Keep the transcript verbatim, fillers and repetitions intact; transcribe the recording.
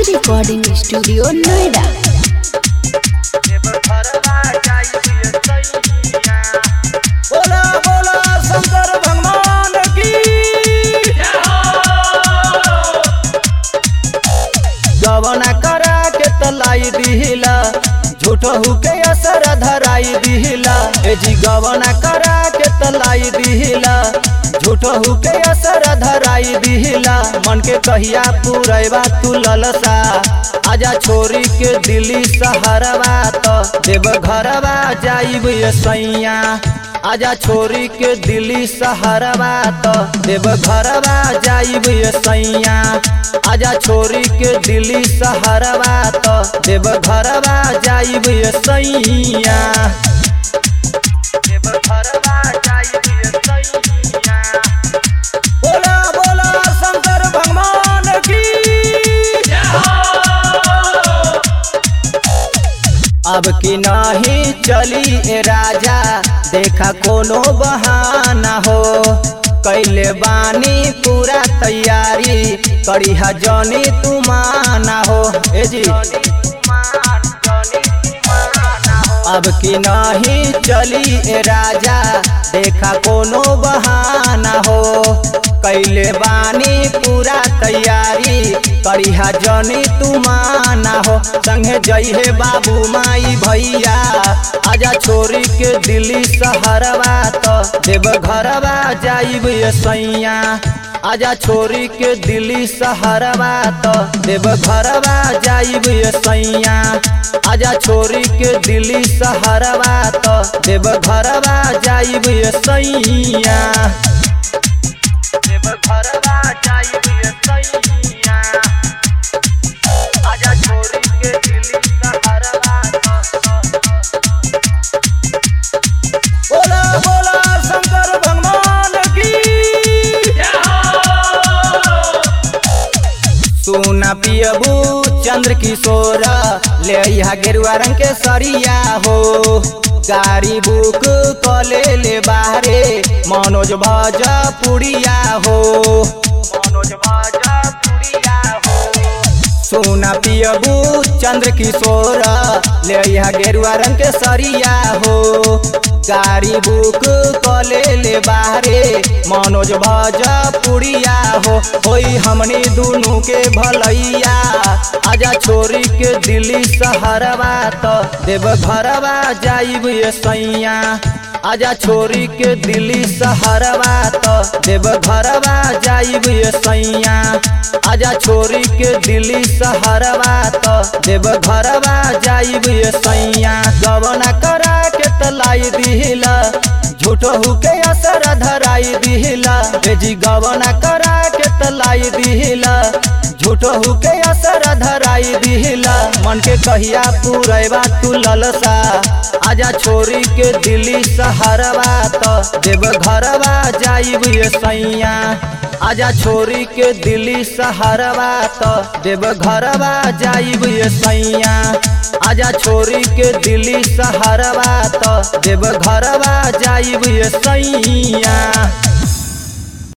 Recording studio Noida. बोला बोला शंकर भगवान की। गवना करा के तलाई दिहिला झूठहू के असर धराई दिहिला। ए जी गवना करा के तलाई दिहिला झूठहू के असर धराई दिहिला। मन के कहिया पुरैबा तू ललसा आजा छोरी के दिल्ली सहरवा तो देव घरवा जाइब सैया। आजा छोरी के दिल्ली सहरवा तो देव घरवा जाइब सैया। आजा छोरी के दिल्ली सहरवा तो देव घरवा जाइब सैया। देव घरवा जाइब सैया। बोला बोला शंकर भगवान की। अब की नहीं चली ए राजा देखा कोनो बहाना हो। कैले बानी पूरा तैयारी करिहा जनी तू माना हो। ए जी अब की नहीं चली ए राजा देखा कोनो बहाना हो। कैले बानी पूरा तैयारी करिहा जनी तू माना हो। संगे जइहे बाबू माई भैया आजा छोरी के दिल्ली सहरवा तो देव घरवा जाइब सैया। आजा छोरी के दिल्ली सहरवा तो देव घरवा जाइब सैया। आजा छोरी के दिल्ली सहरवा तो देव घरवा जाइब सैया। देव घरवा जाइब सैया। आजा छोरी के दिल्ली सहरवा बोला बोला शंकर भगवान की। सुना पियबू चंद्र किशोर ले यहाँ गेरुआ रंग के सरिया हो। गाड़ी बुक कले ले बाहरे मनोज भोजपुरिया हो। मनोज भोजपुरिया हो। सुना पियबू चंद्र किशोर ले यहाँ गेरुआ रंग के सरिया हो। गाड़ी बुक कले ले बाहरे मनोज भोजपुरिया हो। होई हमनी दुनू के भलैया आजा छोरी के दिल्ली सहरवा तो देव घरवा जाइब सैया। आजा छोरी के दिल्ली सहरवा तो देव घरवा जाइब सैया। आजा छोरी के दिल्ली सहरवा तो देव घरवा जाइब सैया। गवना करा के तलाई दिहिला झूठहू के असर धराई दिहिला। ए जी गवना करा के तलाई दिहिला झूठहू के असर धराई दिहिला। मन के कहिया पुरैबा तू ललसा आजा छोरी के दिल्ली सहरवा तो देव घरवा जाइब सैया। आजा छोरी के दिल्ली सहरवा तो देव घरवा जाइब सैया। आजा छोरी के दिल्ली सहरवा तो देव घरवा जाइब सैया।